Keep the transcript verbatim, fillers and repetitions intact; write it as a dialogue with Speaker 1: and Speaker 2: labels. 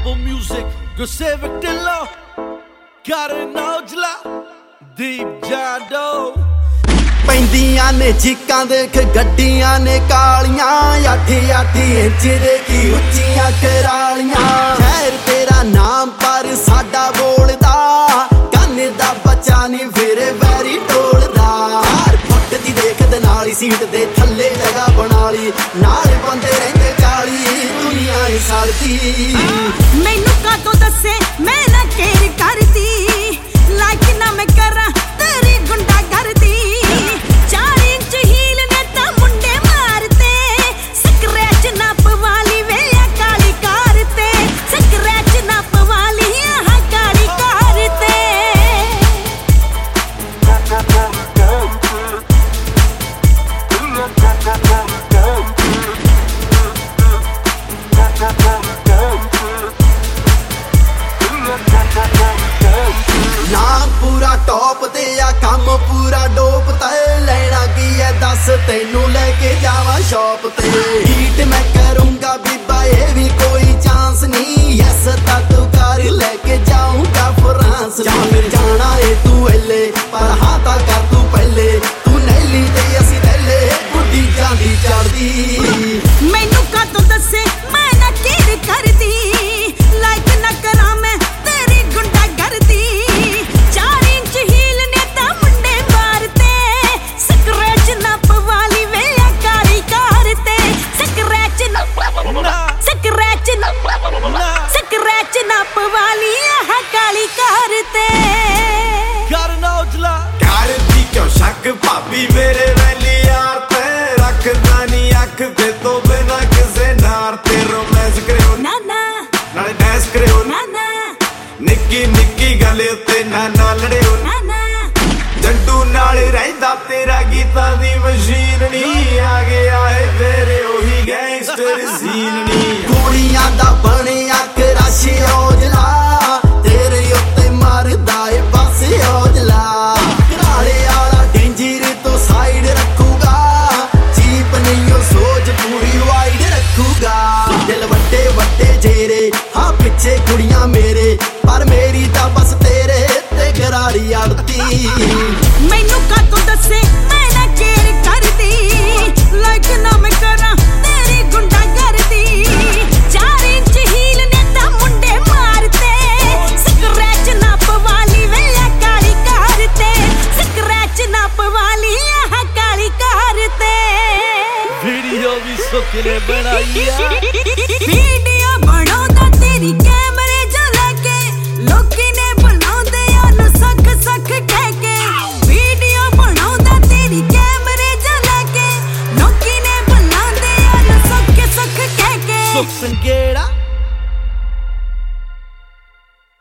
Speaker 1: Apple Music, Gustavik Dilla, Karan Aujla, Deep Jado।
Speaker 2: ਪੈਂਦੀਆਂ ਨੇ ਚੀਕਾਂ ਦੇਖ ਗੱਡੀਆਂ ਨੇ ਕਾਲੀਆਂ ਅੱਠੀ ਅੱਠੀ ਇੰਚ ਦੇ ਕੀ ਉੱਚੀਆਂ ਕਰਾਲੀਆਂ ਖੈਰ ਤੇਰਾ ਨਾਮ ਪਰ ਸਾਡਾ ਬੋਲਦਾ ਕੰਨ ਦਾ ਬੱਚਾ ਨਹੀਂ ਫਿਰ ਵੈਰੀ ਟੋਲਦਾ ਹਰ ਫੁੱਟ ਦੀ ਦੇਖਦੇ ਨਾਲ ਹੀ ਸੀਟ ਦੇ ਥੱਲੇ ਜਗ੍ਹਾ ਬਣਾ ਲਈ ਨਾਲ ਬੰਦੇ ਰਹਿੰਦੇ ਚਾਲੀ ਦੁਨੀਆ ਹੀ ਸਾਲਦੀ
Speaker 3: ਮੈਨੂੰ ਕਾਤੋਂ ਦੱਸੇ ਮੈਂ ਨਾ ਕੇਰ ਕਰਦੀ ਲਾਈਕ ਨਾ ਮੈਂ ਕਰਾਂ ਤੇਰੀ ਗੁੰਡਾ ਕਰਦੀ
Speaker 2: ਨਾਮ ਪੂਰਾ ਟੌਪ ਤੇ ਆ ਕੰਮ ਪੂਰਾ ਡੋਪ ਤੇ ਲੈਣਾ ਕੀ ਐ ਦੱਸ ਤੈਨੂੰ ਲੈ ਕੇ ਜਾਵਾਂ ਸ਼ੌਪ ਤੇ ਹੀਟ ਮੈਂ ਕਰੂੰਗਾ ਬੀਬਾ ਇਹ ਵੀ ਕੋਈ ਚਾਂਸ ਨਹੀਂ ਯੈਸ ਤਾਂ ਤੂੰ ਕਰ ਲੈ ਕੇ ਜਾਊਂਗਾ ਫਰਾਂਸ ਜਾਂ ਫਿਰ ਜਾਣਾ ਏ ਤੂੰ ਐਲੇ ਪਰ ਹਾਂ ਤਾਂ ਕਰ ਤੂੰ ਪਹਿਲੇ ਤੂੰ ਨੈਲੀ ਤੇ ਅਸੀਂ ਥੱਲੇ ਬੁੱਢੀ ਜਾਂਦੀ ਚੜਦੀ
Speaker 3: ਮੈਨੂੰ ਕਾਤੋਂ ਦੱਸੇ ਮੈਂ ਨਾ ਕਿਹੜ ਕਰਦੀ ਲਾਈਕ ਨਾ ਕਰਾਂ ਮੈਂ ਤੇਰੀ ਗੁੰਡਾ ਕਰਦੀ ਚਾਰ ਇੰਚ ਹੀਲ ਨੇ ਤਾਂ ਮੁੰਡੇ ਮਾਰਤੇ ਸਕ੍ਰੈਚ ਨਾ ਪਵਾਲੀ ਵੇ ਕਾਲੀ ਕਾਰ ਤੇ ਸਕ੍ਰੈਚ ਨਾ ਸਕ੍ਰੈਚ ਨਾ ਸਕ੍ਰੈਚ ਨਾ ਪਵਾਲੀ ਆਹ ਕਾਲੀ ਕਾਰ ਤੇ
Speaker 1: Karan Aujla
Speaker 4: ਕਰਦੀ ਕਿਉਂ ਸ਼ੱਕ ਭਾਬੀ ਮੇਰੇ ਵੈਲੀ ਯਾਰ ਤੇ ਰੱਖਦਾ ਨਹੀਂ ਅੱਖ ਤੇ ਤੋਂ ਬਿਨਾ ਕਿਸੇ ਨਾਰ ਤੇ ਰੋਮਾਂਸ ਕਰਿਓ
Speaker 3: ਨਾ ਨਾ
Speaker 4: ਨਾਲੇ ਡੈਂਸ ਕਰਿਓ
Speaker 3: ਨਾ ਨਾ
Speaker 4: ਨਿੱਕੀ ਨਿੱਕੀ ਗੱਲ ਉੱਤੇ ਨਾ ਨਾ ਲੜਿਓ
Speaker 3: ਨਾ ਨਾ
Speaker 4: ਜੰਟੂ ਨਾਲ ਰਹਿੰਦਾ ਤੇਰਾ ਗੀਤਾਂ ਦੀ ਮਸ਼ੀਨ ਨਹੀਂ ਆ ਗਿਆ ਏ ਤੇਰੇ ਉਹੀ ਗੈਂਗਸਟਰ ਸੀਨ ਨਹੀਂ
Speaker 2: ਕੁੜੀਆਂ ਦਾ ਬਣਿਆ ਕਰਾਸ਼ੀ ਔਜਲਾ ਤੇਰੇ ਉੱਤੇ ਮਾਰਦਾ ਏ ਬਸ ਔਜਲਾ ਘਰਾਲੇ ਵਾਲਾ ਡੇਂਜਰ ਤੋਂ ਸਾਈਡ ਰੱਖੂਗਾ ਜੀਪ ਨਹੀਂ ਉਹ ਸੋਚ ਪੂਰੀ ਵਾਈਡ ਰੱਖੂਗਾ ਦਿਲ ਵੱਡੇ ਵੱਡੇ ਜੇਰੇ ਹਾਂ ਪਿੱਛੇ ਕੁੜੀਆਂ ਮੇਰੇ ਪਰ ਮੇਰੀ ਤਾਂ ਬਸ ਤੇਰੇ ਤੇ ਗਰਾਰੀ ਅੜਦੀ
Speaker 3: ਮੈਨੂੰ ਕਾਤੋਂ ਦੱਸੇ ਮੈਂ ਨਾ ਕੇਰ ਕਰਦੀ ਲਾਈਕ ਨਾ ਮੈਂ ਕਰਾਂ ਤੇਰੀ ਗੁੰਡਾ ਕਰਦੀ ਚਾਰ ਇੰਚ ਹੀਲ ਨੇ ਤਾਂ ਮੁੰਡੇ ਮਾਰਤੇ ਸਕ੍ਰੈਚ ਨਾ ਪਵਾਲੀ ਵੇ ਕਾਲੀ ਕਾਰ ਤੇ ਸਕ੍ਰੈਚ ਨਾ ਪਵਾਲੀ ਆਹ ਕਾਲੀ ਕਾਰ ਤੇ
Speaker 1: ਵੀਡੀਓ ਵੀ ਸੁੱਖ ਨੇ ਬਣਾਈ ਆ
Speaker 3: ਵੀਡੀਓ ਬਣਾਉਂਦਾ ਤੇਰੀ ਕੈਮਰੇ ਚ ਲੈ ਕੇ ਲੋਕੀ ਨੇ ਬਣਾਉਂਦੇ ਉਹਨੂੰ ਸੱਖ ਸੱਖ ਕਹਿ ਕੇ ਵੀਡੀਓ ਬਣਾਉਂਦਾ ਤੇਰੀ ਕੈਮਰੇ ਚ ਲੈ ਕੇ ਲੋਕੀ ਨੇ ਬਣਾਉਂਦੇ ਉਹਨੂੰ ਸੱਖ ਸੱਖ ਕਹਿ ਕੇ
Speaker 1: ਸੁੱਖ ਸੰਗੇੜਾ